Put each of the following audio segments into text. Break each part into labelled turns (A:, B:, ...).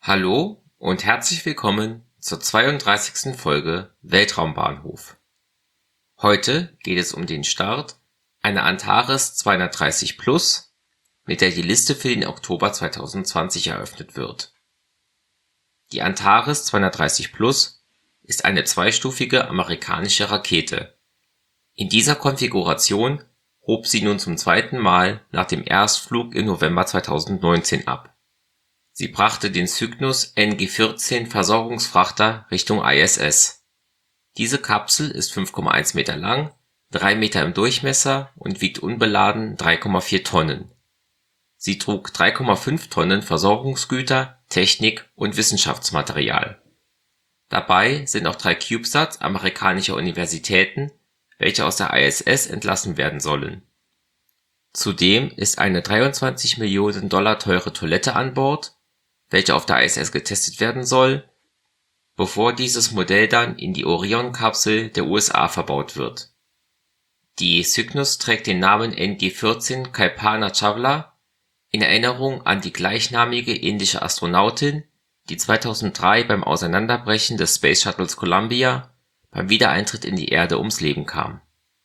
A: Hallo und herzlich willkommen zur 32. Folge Weltraumbahnhof. Heute geht es um den Start einer Antares 230 Plus, mit der die Liste für den Oktober 2020 eröffnet wird. Die Antares 230 Plus ist eine zweistufige amerikanische Rakete. In dieser Konfiguration hob sie nun zum zweiten Mal nach dem Erstflug im November 2019 ab. Sie brachte den Cygnus NG-14 Versorgungsfrachter Richtung ISS. Diese Kapsel ist 5,1 Meter lang, 3 Meter im Durchmesser und wiegt unbeladen 3,4 Tonnen. Sie trug 3,5 Tonnen Versorgungsgüter, Technik und Wissenschaftsmaterial. Dabei sind auch 3 CubeSats amerikanischer Universitäten, welche aus der ISS entlassen werden sollen. Zudem ist eine 23 Millionen Dollar teure Toilette an Bord, welche auf der ISS getestet werden soll, bevor dieses Modell dann in die Orion-Kapsel der USA verbaut wird. Die Cygnus trägt den Namen NG-14 Kalpana Chawla in Erinnerung an die gleichnamige indische Astronautin, die 2003 beim Auseinanderbrechen des Space Shuttles Columbia beim Wiedereintritt in die Erde ums Leben kam.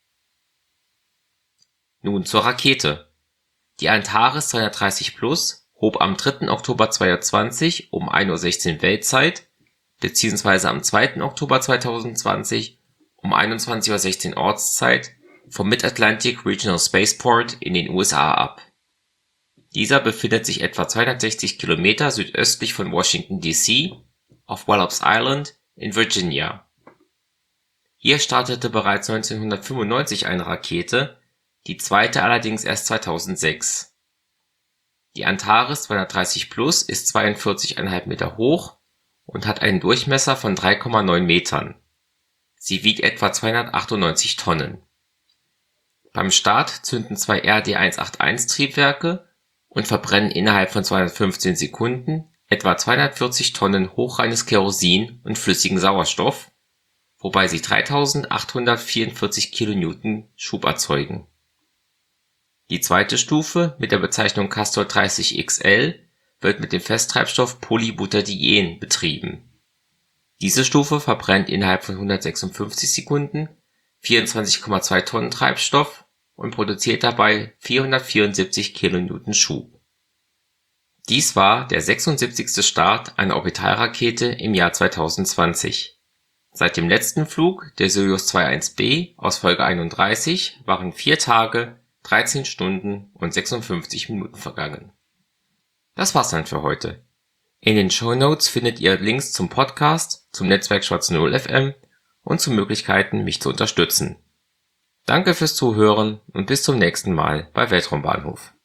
A: Nun zur Rakete. Die Antares 230 Plus hob am 3. Oktober 2020 um 1:16 Uhr Weltzeit bzw. am 2. Oktober 2020 um 21:16 Uhr Ortszeit vom Mid-Atlantic Regional Spaceport in den USA ab. Dieser befindet sich etwa 260 Kilometer südöstlich von Washington D.C. auf Wallops Island in Virginia. Hier startete bereits 1995 eine Rakete, die zweite allerdings erst 2006. Die Antares 230 Plus ist 42,5 Meter hoch und hat einen Durchmesser von 3,9 Metern. Sie wiegt etwa 298 Tonnen. Beim Start zünden 2 RD-181-Triebwerke und verbrennen innerhalb von 215 Sekunden etwa 240 Tonnen hochreines Kerosin und flüssigen Sauerstoff, wobei sie 3844 kN Schub erzeugen. Die zweite Stufe mit der Bezeichnung Castor 30 XL wird mit dem Festtreibstoff Polybutadien betrieben. Diese Stufe verbrennt innerhalb von 156 Sekunden 24,2 Tonnen Treibstoff und produziert dabei 474 kN Schub. Dies war der 76. Start einer Orbitalrakete im Jahr 2020. Seit dem letzten Flug der Soyuz 21B aus Folge 31 waren 4 Tage, 13 Stunden und 56 Minuten vergangen. Das war's dann für heute. In den Shownotes findet ihr Links zum Podcast, zum Netzwerk Schwarze Null FM und zu Möglichkeiten, mich zu unterstützen. Danke fürs Zuhören und bis zum nächsten Mal bei Weltraumbahnhof.